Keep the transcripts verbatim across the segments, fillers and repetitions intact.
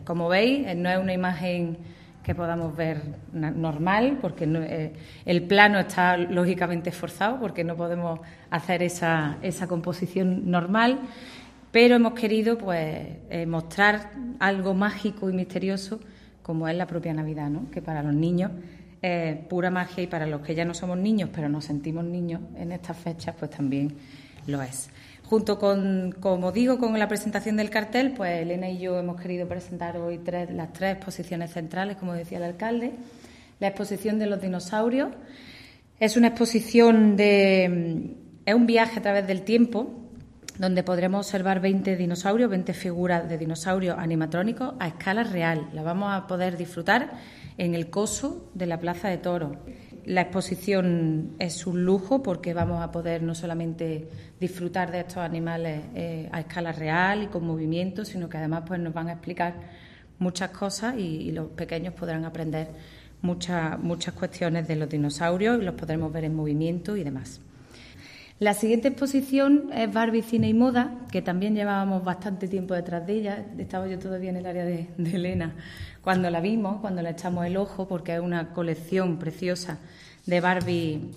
Como veis, no es una imagen que podamos ver normal, porque no, eh, el plano está lógicamente esforzado, porque no podemos hacer esa, esa composición normal, pero hemos querido pues eh, mostrar algo mágico y misterioso como es la propia Navidad, ¿no? Que para los niños es pura magia, y para los que ya no somos niños pero nos sentimos niños en estas fechas, pues también lo es. Junto con, como digo, con la presentación del cartel, pues Elena y yo hemos querido presentar hoy tres, las tres exposiciones centrales, como decía el alcalde. La exposición de los dinosaurios es una exposición de... es un viaje a través del tiempo, donde podremos observar veinte dinosaurios, veinte figuras de dinosaurios animatrónicos a escala real. La vamos a poder disfrutar en el coso de la Plaza de Toros. La exposición es un lujo porque vamos a poder no solamente disfrutar de estos animales eh, a escala real y con movimiento, sino que además pues nos van a explicar muchas cosas y, y los pequeños podrán aprender muchas, muchas cuestiones de los dinosaurios y los podremos ver en movimiento y demás. La siguiente exposición es Barbie, Cine y Moda, que también llevábamos bastante tiempo detrás de ella. Estaba yo todavía en el área de, de Elena cuando la vimos, cuando le echamos el ojo, porque es una colección preciosa de Barbie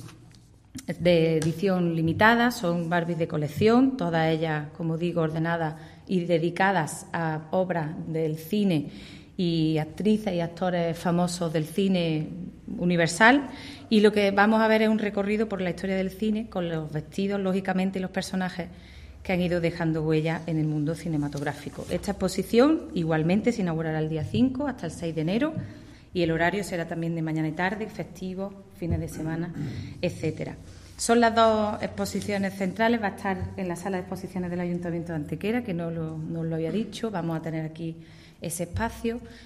de edición limitada. Son Barbies de colección, todas ellas, como digo, ordenadas y dedicadas a obras del cine y actrices y actores famosos del cine universal, y lo que vamos a ver es un recorrido por la historia del cine con los vestidos, lógicamente, y los personajes que han ido dejando huella en el mundo cinematográfico. Esta exposición igualmente se inaugurará el día cinco hasta el seis de enero y el horario será también de mañana y tarde, festivos, fines de semana, etcétera. Son las dos exposiciones centrales. Va a estar en la sala de exposiciones del Ayuntamiento de Antequera, que no lo, no lo había dicho. Vamos a tener aquí ese espacio.